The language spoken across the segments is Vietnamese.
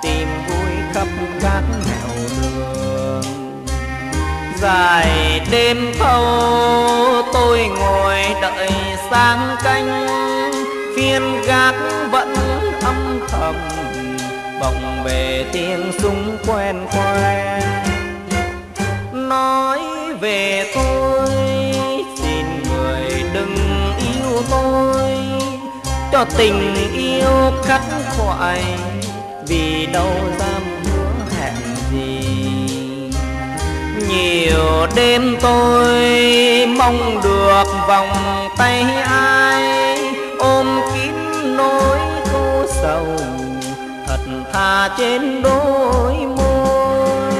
tìm vui khắp các nẻo đường. Dài đêm thâu tôi ngồi đợi sáng canh, phiên gác vẫn âm thầm vọng về tiếng súng quen quen. Nói về tôi xin người đừng yêu tôi, cho tình yêu khắc khoải, vì đâu dám hứa hẹn gì. Nhiều đêm tôi mong được vòng tay ai, ôm kín nỗi cô sầu thật thà trên đôi môi.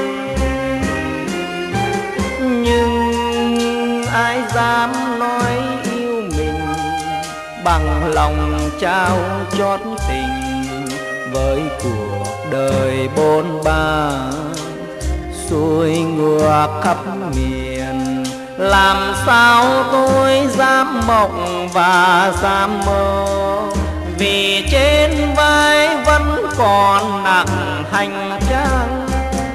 Nhưng ai dám nói yêu mình bằng lòng trao chót tình, với cuộc đời bôn ba xuôi ngược khắp miền. Làm sao tôi dám mộng và dám mơ, vì trên vai vẫn còn nặng hành trang.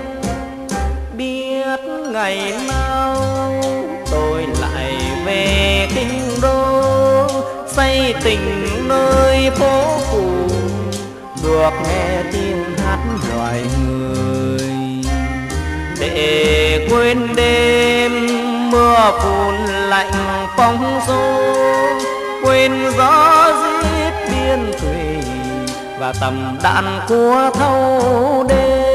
Biết ngày nào tôi lại về kinh đô, say tình nơi phố phù, được nghe tiếng hát loài người. Để quên đêm mưa phùn lạnh phong xô, quên gió giết biên thùy và tầm đạn của thâu đêm.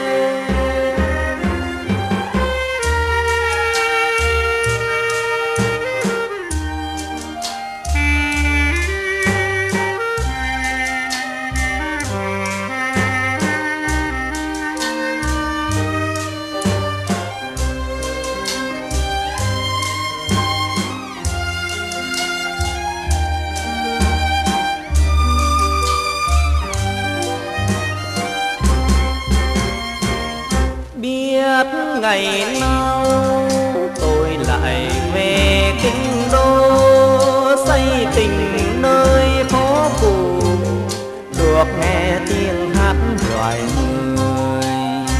Biết ngày nào tôi lại về kinh đô, say tình nơi phố phù, được nghe tiếng hát loài người.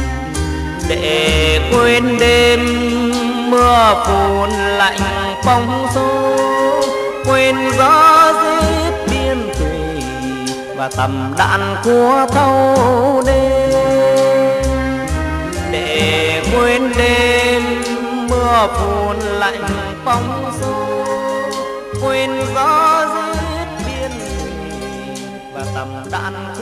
Để quên đêm mưa phùn lạnh phong xô, quên gió giết biên thùy và tầm đạn của thâu đêm. Để quên đêm mưa phùn lạnh phong xô, quên gió giết biên thùy và tầm đạn